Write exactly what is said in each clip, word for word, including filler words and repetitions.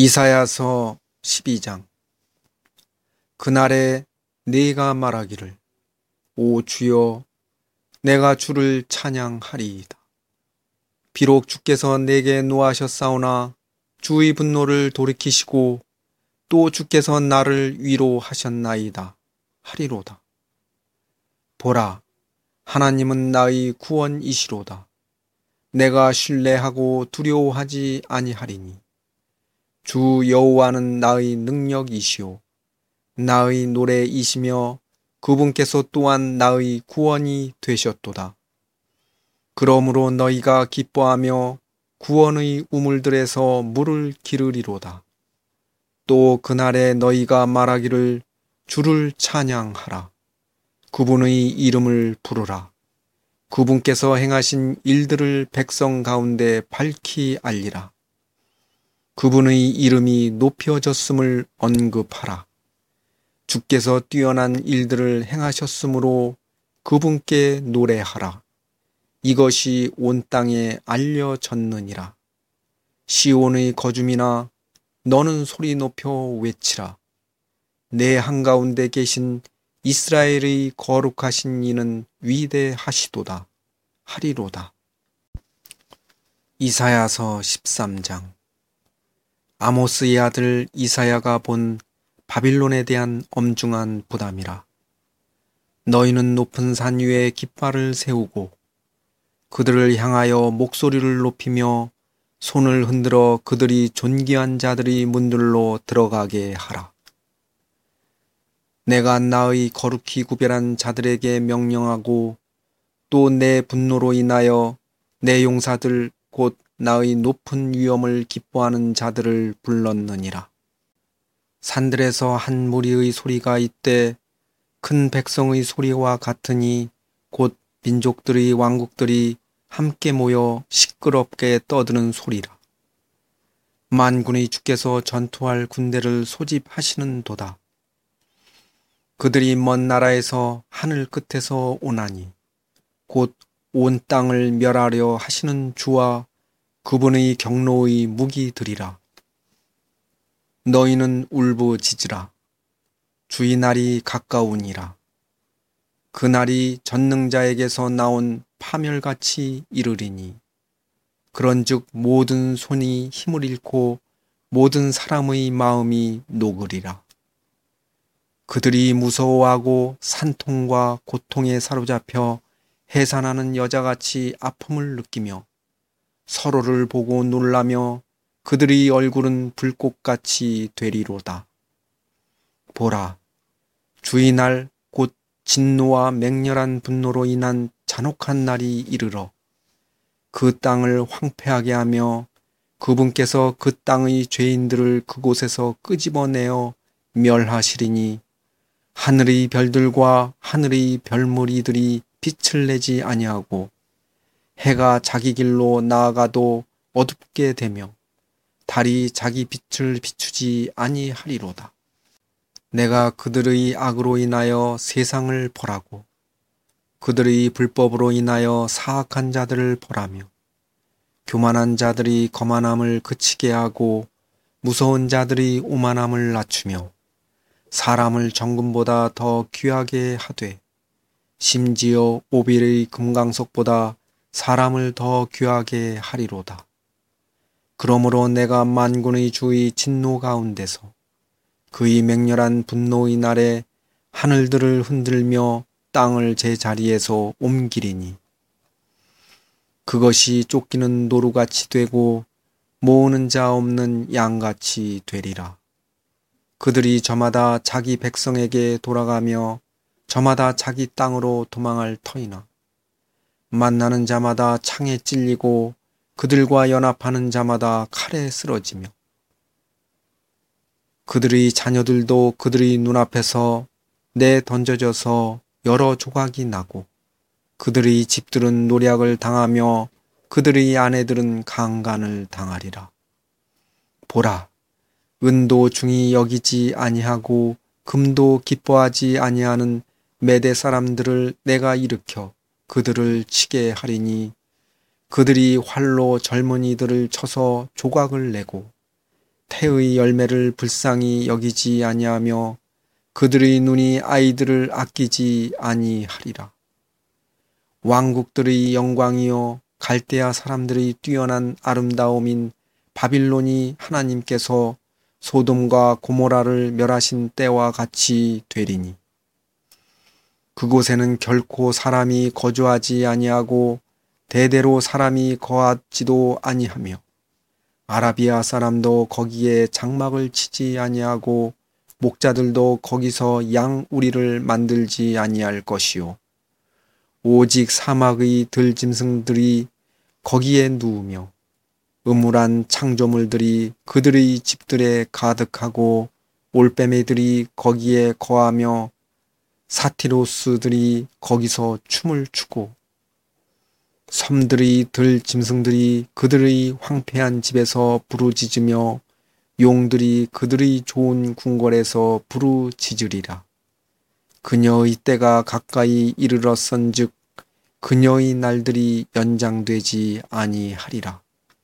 이사야서 십이 장. 그날에 네가 말하기를 오 주여 내가 주를 찬양하리이다. 비록 주께서 내게 노하셨사오나 주의 분노를 돌이키시고 또 주께서 나를 위로하셨나이다 하리로다. 보라, 하나님은 나의 구원이시로다. 내가 신뢰하고 두려워하지 아니하리니 주 여호와는 나의 능력이시오 나의 노래이시며 그분께서 또한 나의 구원이 되셨도다. 그러므로 너희가 기뻐하며 구원의 우물들에서 물을 기르리로다. 또 그날에 너희가 말하기를 주를 찬양하라. 그분의 이름을 부르라. 그분께서 행하신 일들을 백성 가운데 밝히 알리라. 그분의 이름이 높여졌음을 언급하라. 주께서 뛰어난 일들을 행하셨으므로 그분께 노래하라. 이것이 온 땅에 알려졌느니라. 시온의 거줌이나 너는 소리 높여 외치라. 내 한가운데 계신 이스라엘의 거룩하신 이는 위대하시도다 하리로다. 이사야서 십삼 장. 아모스의 아들 이사야가 본 바빌론에 대한 엄중한 부담이라. 너희는 높은 산 위에 깃발을 세우고 그들을 향하여 목소리를 높이며 손을 흔들어 그들이 존귀한 자들의 문들로 들어가게 하라. 내가 나의 거룩히 구별한 자들에게 명령하고 또 내 분노로 인하여 내 용사들 곧 나의 높은 위엄을 기뻐하는 자들을 불렀느니라. 산들에서 한 무리의 소리가 이때 큰 백성의 소리와 같으니 곧 민족들의 왕국들이 함께 모여 시끄럽게 떠드는 소리라. 만군의 주께서 전투할 군대를 소집하시는 도다. 그들이 먼 나라에서 하늘 끝에서 오나니 곧 온 땅을 멸하려 하시는 주와 그분의 경로의 무기들이라. 너희는 울부짖으라. 주의 날이 가까우니라. 그 날이 전능자에게서 나온 파멸같이 이르리니 그런즉 모든 손이 힘을 잃고 모든 사람의 마음이 녹으리라. 그들이 무서워하고 산통과 고통에 사로잡혀 해산하는 여자같이 아픔을 느끼며 서로를 보고 놀라며 그들의 얼굴은 불꽃같이 되리로다. 보라, 주의 날 곧 진노와 맹렬한 분노로 인한 잔혹한 날이 이르러 그 땅을 황폐하게 하며 그분께서 그 땅의 죄인들을 그곳에서 끄집어내어 멸하시리니 하늘의 별들과 하늘의 별무리들이 빛을 내지 아니하고 해가 자기 길로 나아가도 어둡게 되며 달이 자기 빛을 비추지 아니하리로다. 내가 그들의 악으로 인하여 세상을 벌하고 그들의 불법으로 인하여 사악한 자들을 벌하며 교만한 자들이 거만함을 그치게 하고 무서운 자들이 오만함을 낮추며 사람을 정금보다 더 귀하게 하되 심지어 오빌의 금강석보다 사람을 더 귀하게 하리로다. 그러므로 내가 만군의 주의 진노 가운데서 그의 맹렬한 분노의 날에 하늘들을 흔들며 땅을 제 자리에서 옮기리니 그것이 쫓기는 노루같이 되고 모으는 자 없는 양같이 되리라. 그들이 저마다 자기 백성에게 돌아가며 저마다 자기 땅으로 도망할 터이나 만나는 자마다 창에 찔리고 그들과 연합하는 자마다 칼에 쓰러지며 그들의 자녀들도 그들의 눈앞에서 내 던져져서 여러 조각이 나고 그들의 집들은 노략을 당하며 그들의 아내들은 강간을 당하리라. 보라, 은도 중히 여기지 아니하고 금도 기뻐하지 아니하는 메대 사람들을 내가 일으켜 그들을 치게 하리니 그들이 활로 젊은이들을 쳐서 조각을 내고 태의 열매를 불쌍히 여기지 아니하며 그들의 눈이 아이들을 아끼지 아니하리라. 왕국들의 영광이요 갈대아 사람들의 뛰어난 아름다움인 바빌론이 하나님께서 소돔과 고모라를 멸하신 때와 같이 되리니 그곳에는 결코 사람이 거주하지 아니하고 대대로 사람이 거하지도 아니하며 아라비아 사람도 거기에 장막을 치지 아니하고 목자들도 거기서 양 우리를 만들지 아니할 것이요 오직 사막의 들짐승들이 거기에 누우며 음울한 창조물들이 그들의 집들에 가득하고 올빼미들이 거기에 거하며 사티로스들이 거기서 춤을 추고 섬들의 들짐승들이 그들의 황폐한 집에서 부르짖으며 용들이 그들의 좋은 궁궐에서 부르짖으리라. 그녀의 때가 가까이 이르렀은즉 그녀의 날들이 연장되지 아니하리라.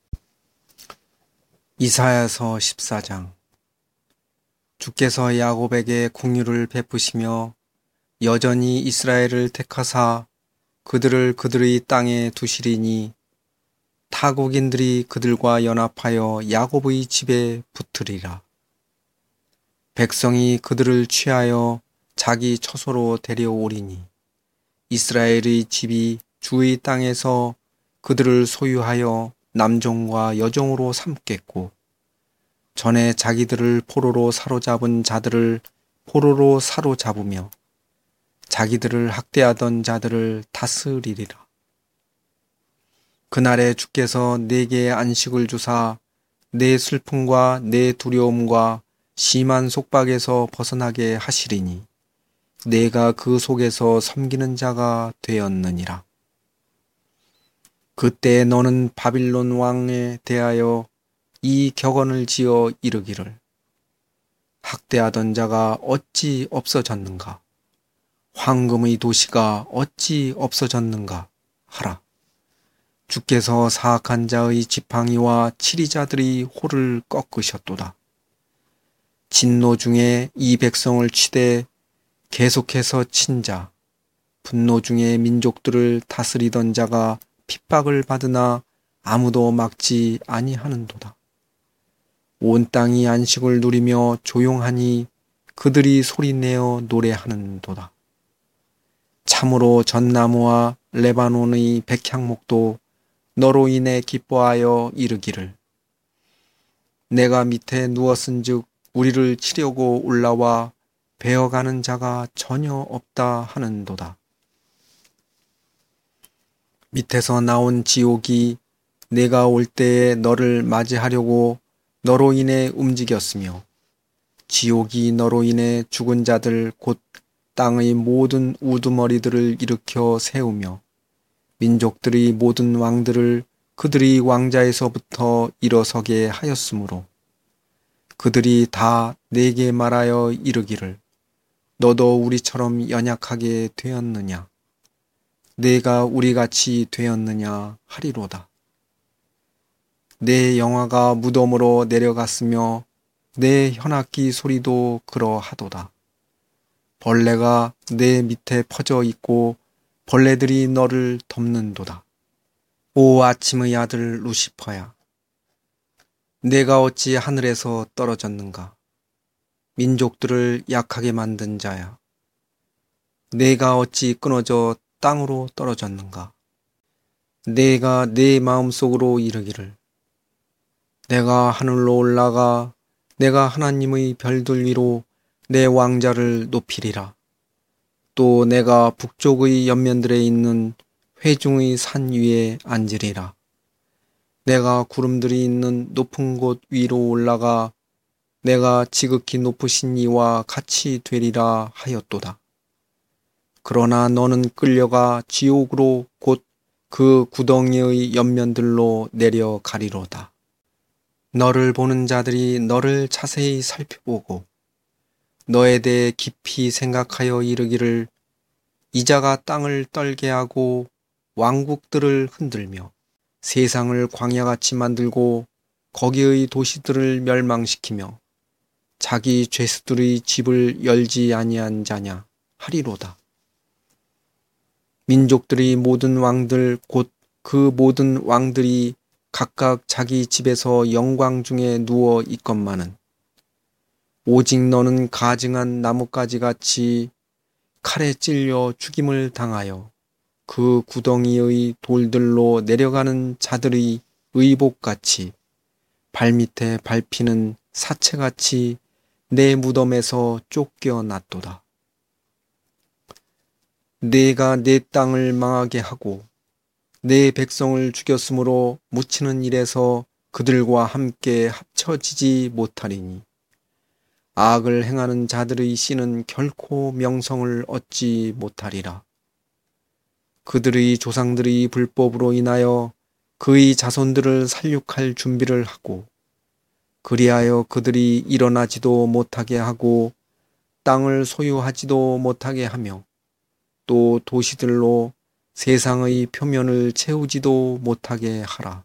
이사야서 십사 장. 주께서 야곱에게 긍휼을 베푸시며 여전히 이스라엘을 택하사 그들을 그들의 땅에 두시리니 타국인들이 그들과 연합하여 야곱의 집에 붙으리라. 백성이 그들을 취하여 자기 처소로 데려오리니 이스라엘의 집이 주의 땅에서 그들을 소유하여 남종과 여종으로 삼겠고 전에 자기들을 포로로 사로잡은 자들을 포로로 사로잡으며 자기들을 학대하던 자들을 다스리리라. 그날에 주께서 내게 안식을 주사 내 슬픔과 내 두려움과 심한 속박에서 벗어나게 하시리니 내가 그 속에서 섬기는 자가 되었느니라. 그때 너는 바빌론 왕에 대하여 이 격언을 지어 이르기를 학대하던 자가 어찌 없어졌는가? 황금의 도시가 어찌 없어졌는가? 하라. 주께서 사악한 자의 지팡이와 치리자들의 호를 꺾으셨도다. 진노 중에 이 백성을 치되 계속해서 친 자, 분노 중에 민족들을 다스리던 자가 핍박을 받으나 아무도 막지 아니하는도다. 온 땅이 안식을 누리며 조용하니 그들이 소리내어 노래하는도다. 참으로 전나무와 레바논의 백향목도 너로 인해 기뻐하여 이르기를 내가 밑에 누웠은즉 우리를 치려고 올라와 베어가는 자가 전혀 없다 하는도다. 밑에서 나온 지옥이 내가 올 때에 너를 맞이하려고 너로 인해 움직였으며 지옥이 너로 인해 죽은 자들 곧 땅의 모든 우두머리들을 일으켜 세우며 민족들의 모든 왕들을 그들의 왕자에서부터 일어서게 하였으므로 그들이 다 내게 말하여 이르기를 너도 우리처럼 연약하게 되었느냐? 내가 우리같이 되었느냐 하리로다. 내 영화가 무덤으로 내려갔으며 내 현악기 소리도 그러하도다. 벌레가 내 밑에 퍼져 있고 벌레들이 너를 덮는도다. 오 아침의 아들 루시퍼야, 내가 어찌 하늘에서 떨어졌는가? 민족들을 약하게 만든 자야, 내가 어찌 끊어져 땅으로 떨어졌는가? 내가 내 마음속으로 이르기를 내가 하늘로 올라가 내가 하나님의 별들 위로 내 왕자를 높이리라. 또 내가 북쪽의 옆면들에 있는 회중의 산 위에 앉으리라. 내가 구름들이 있는 높은 곳 위로 올라가 내가 지극히 높으신 이와 같이 되리라 하였도다. 그러나 너는 끌려가 지옥으로 곧 그 구덩이의 옆면들로 내려가리로다. 너를 보는 자들이 너를 자세히 살펴보고 너에 대해 깊이 생각하여 이르기를 이자가 땅을 떨게 하고 왕국들을 흔들며 세상을 광야같이 만들고 거기의 도시들을 멸망시키며 자기 죄수들의 집을 열지 아니한 자냐 하리로다. 민족들의 모든 왕들 곧 그 모든 왕들이 각각 자기 집에서 영광 중에 누워 있건만은 오직 너는 가증한 나뭇가지 같이 칼에 찔려 죽임을 당하여 그 구덩이의 돌들로 내려가는 자들의 의복같이 발밑에 밟히는 사체같이 내 무덤에서 쫓겨났도다. 내가 내 땅을 망하게 하고 내 백성을 죽였으므로 묻히는 일에서 그들과 함께 합쳐지지 못하리니 악을 행하는 자들의 씨는 결코 명성을 얻지 못하리라. 그들의 조상들의 불법으로 인하여 그의 자손들을 살육할 준비를 하고 그리하여 그들이 일어나지도 못하게 하고 땅을 소유하지도 못하게 하며 또 도시들로 세상의 표면을 채우지도 못하게 하라.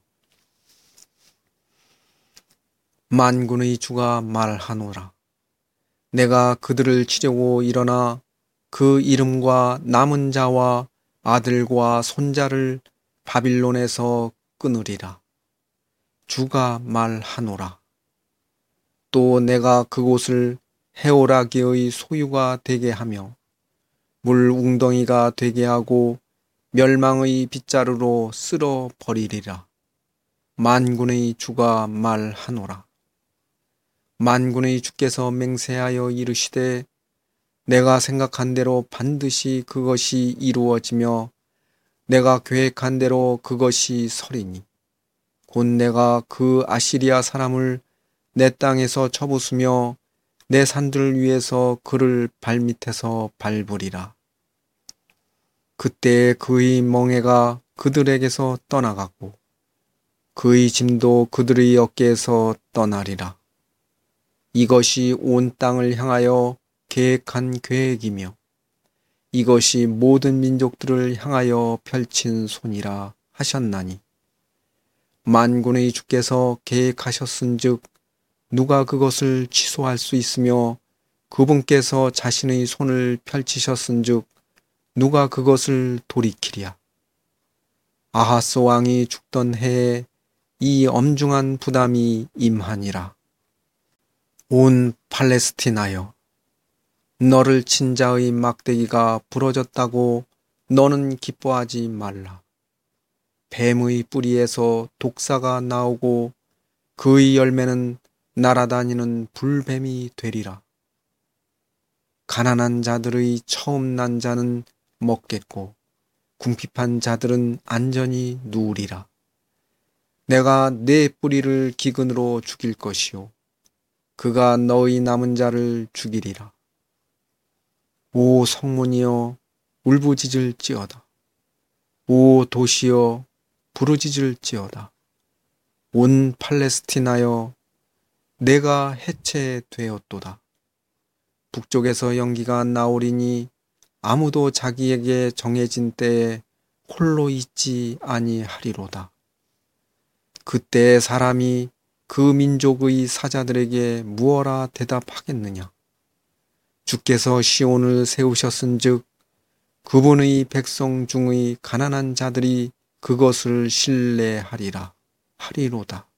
만군의 주가 말하노라. 내가 그들을 치려고 일어나 그 이름과 남은 자와 아들과 손자를 바빌론에서 끊으리라. 주가 말하노라. 또 내가 그곳을 해오라기의 소유가 되게 하며 물 웅덩이가 되게 하고 멸망의 빗자루로 쓸어 버리리라. 만군의 주가 말하노라. 만군의 주께서 맹세하여 이르시되 내가 생각한 대로 반드시 그것이 이루어지며 내가 계획한 대로 그것이 서리니 곧 내가 그 아시리아 사람을 내 땅에서 쳐부수며 내 산들 위에서 그를 발밑에서 밟으리라. 그때 그의 멍에가 그들에게서 떠나가고 그의 짐도 그들의 어깨에서 떠나리라. 이것이 온 땅을 향하여 계획한 계획이며 이것이 모든 민족들을 향하여 펼친 손이라 하셨나니 만군의 주께서 계획하셨은즉 누가 그것을 취소할 수 있으며 그분께서 자신의 손을 펼치셨은즉 누가 그것을 돌이키랴. 아하스 왕이 죽던 해에 이 엄중한 부담이 임하니라. 온 팔레스티나여, 너를 친 자의 막대기가 부러졌다고 너는 기뻐하지 말라. 뱀의 뿌리에서 독사가 나오고 그의 열매는 날아다니는 불뱀이 되리라. 가난한 자들의 처음 난 자는 먹겠고 궁핍한 자들은 안전히 누우리라. 내가 내 뿌리를 기근으로 죽일 것이요 그가 너의 남은 자를 죽이리라. 오 성문이여 울부짖을지어다. 오 도시여 부르짖을지어다. 온 팔레스티나여 내가 해체되었도다. 북쪽에서 연기가 나오리니 아무도 자기에게 정해진 때에 홀로 있지 아니하리로다. 그때 사람이 그 민족의 사자들에게 무어라 대답하겠느냐. 주께서 시온을 세우셨은즉 그분의 백성 중의 가난한 자들이 그것을 신뢰하리라 하리로다.